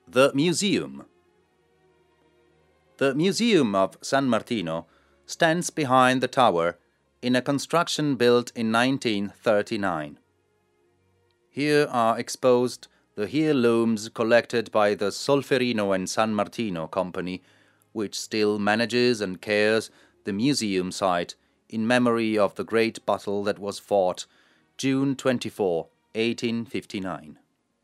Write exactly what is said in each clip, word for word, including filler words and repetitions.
The Museum. The Museum of San Martino stands behind the tower in a construction built in nineteen thirty-nine. Here are exposed the heirlooms collected by the Solferino and San Martino Company, which still manages and cares the museum site in memory of the great battle that was fought June twenty-fourth, eighteen fifty-nine.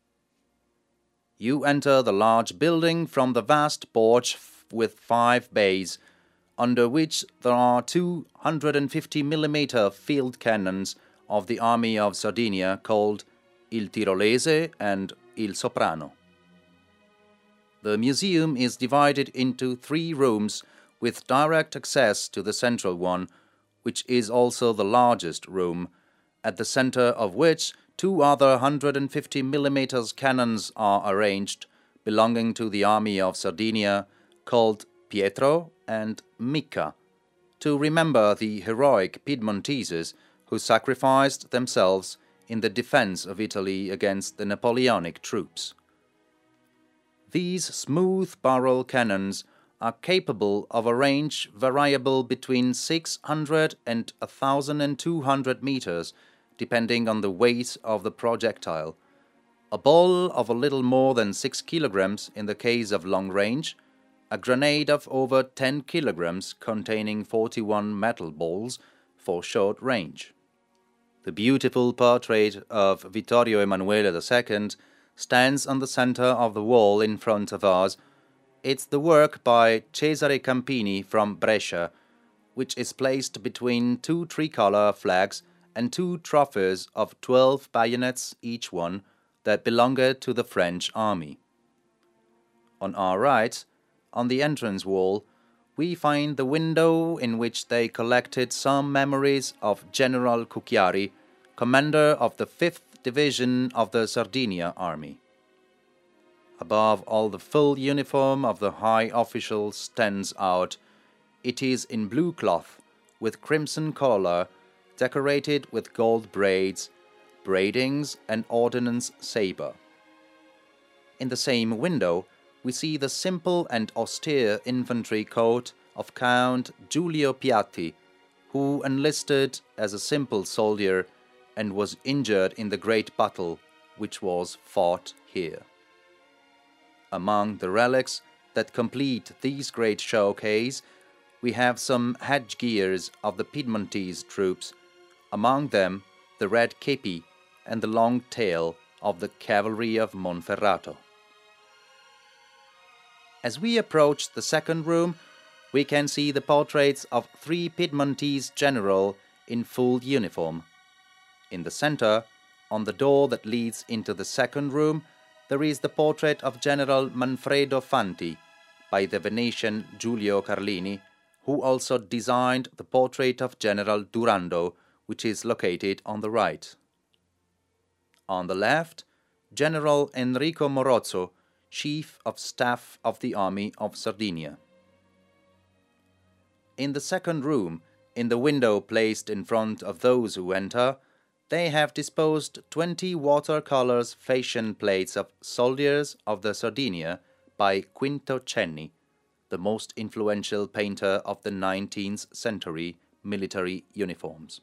You enter the large building from the vast porch with five bays, under which there are two one hundred fifty millimeter field cannons of the Army of Sardinia called Il Tirolese and Il Soprano. The museum is divided into three rooms with direct access to the central one, which is also the largest room, at the center of which two other one hundred fifty millimeter cannons are arranged, belonging to the Army of Sardinia, called Pietro and Micca, to remember the heroic Piedmontese who sacrificed themselves in the defense of Italy against the Napoleonic troops. These smooth barrel cannons are capable of a range variable between six hundred and one thousand two hundred meters, depending on the weight of the projectile. A ball of a little more than six kilograms in the case of long range, a grenade of over ten kilograms containing forty-one metal balls for short range. The beautiful portrait of Vittorio Emanuele the Second stands on the center of the wall in front of us. It's the work by Cesare Campini from Brescia, which is placed between two tricolor flags and two trophies of twelve bayonets each one that belonged to the French army. On our right, on the entrance wall, we find the window in which they collected some memories of General Cucchiari, commander of the fifth Division of the Sardinia Army. Above all, the full uniform of the high official stands out. It is in blue cloth, with crimson collar, decorated with gold braids, braidings, and ordnance saber. In the same window, we see the simple and austere infantry coat of Count Giulio Piatti, who enlisted as a simple soldier and was injured in the great battle which was fought here. Among the relics that complete this great showcase, we have some headgears of the Piedmontese troops, among them the red kepi and the long tail of the cavalry of Monferrato. As we approach the second room, we can see the portraits of three Piedmontese generals in full uniform. In the center, on the door that leads into the second room, there is the portrait of General Manfredo Fanti by the Venetian Giulio Carlini, who also designed the portrait of General Durando, which is located on the right. On the left, General Enrico Morozzo, Chief of Staff of the Army of Sardinia. In the second room, in the window placed in front of those who enter, they have disposed twenty watercolors fashion plates of soldiers of the Sardinia by Quinto Cenni, the most influential painter of the nineteenth century military uniforms.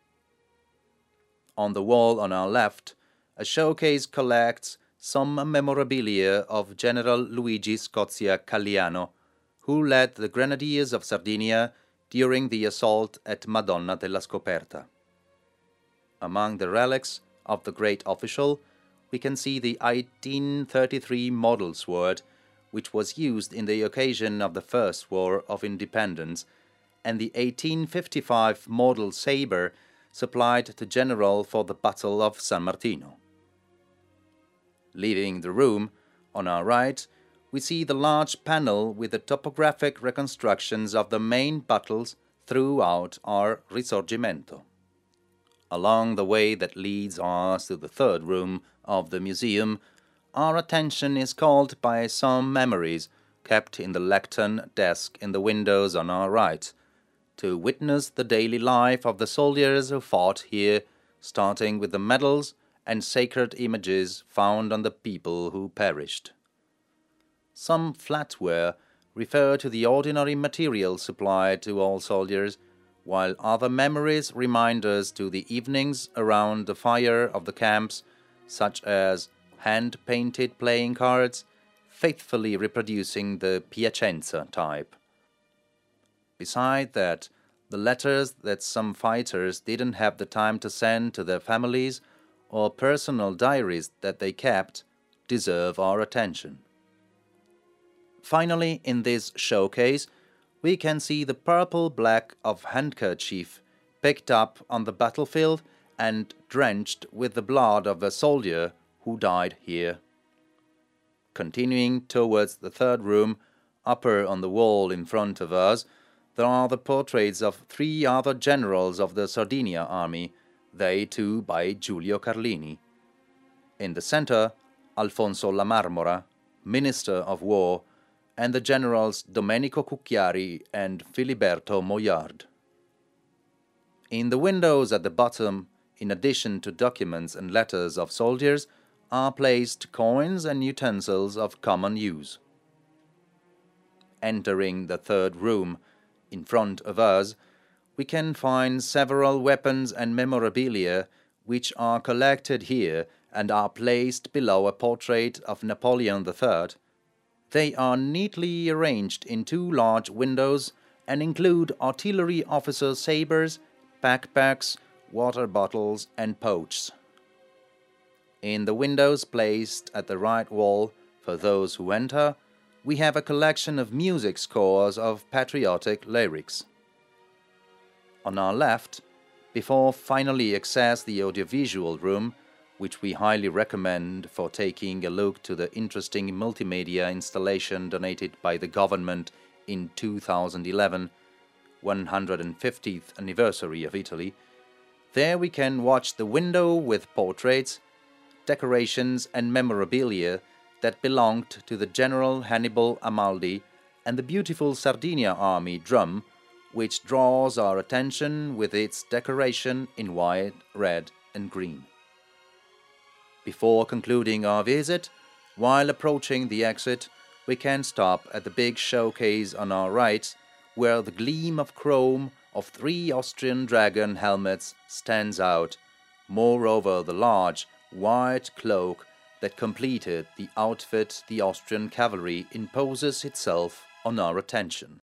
On the wall on our left, a showcase collects some memorabilia of General Luigi Scozia Calliano, who led the Grenadiers of Sardinia during the assault at Madonna della Scoperta. Among the relics of the great official, we can see the eighteen thirty-three model sword, which was used in the occasion of the First War of Independence, and the eighteen fifty-five model saber supplied to General for the Battle of San Martino. Leaving the room, on our right, we see the large panel with the topographic reconstructions of the main battles throughout our Risorgimento. Along the way that leads us to the third room of the museum, our attention is called by some memories kept in the lectern desk in the windows on our right, to witness the daily life of the soldiers who fought here, starting with the medals and sacred images found on the people who perished. Some flatware refer to the ordinary material supplied to all soldiers, while other memories remind us to the evenings around the fire of the camps, such as hand-painted playing cards, faithfully reproducing the Piacenza type. Beside that, the letters that some fighters didn't have the time to send to their families or personal diaries that they kept deserve our attention. Finally, in this showcase, we can see the purple black of handkerchief picked up on the battlefield and drenched with the blood of a soldier who died here. Continuing towards the third room, upper on the wall in front of us, there are the portraits of three other generals of the Sardinia army, they too by Giulio Carlini. In the center, Alfonso La Marmora, Minister of War, and the generals Domenico Cucchiari and Filiberto Moyard. In the windows at the bottom, in addition to documents and letters of soldiers, are placed coins and utensils of common use. Entering the third room, in front of us, we can find several weapons and memorabilia which are collected here and are placed below a portrait of Napoleon the Third. They are neatly arranged in two large windows and include artillery officer sabers, backpacks, water bottles, and pouches. In the windows placed at the right wall, for those who enter, we have a collection of music scores of patriotic lyrics. On our left, before finally access the audiovisual room, which we highly recommend for taking a look to the interesting multimedia installation donated by the government in two thousand eleven, one hundred fiftieth anniversary of Italy, there we can watch the window with portraits, decorations and memorabilia that belonged to the General Hannibal Amaldi and the beautiful Sardinia Army drum, which draws our attention with its decoration in white, red and green. Before concluding our visit, while approaching the exit, we can stop at the big showcase on our right, where the gleam of chrome of three Austrian dragon helmets stands out, moreover the large, white cloak that completed the outfit the Austrian cavalry imposes itself on our attention.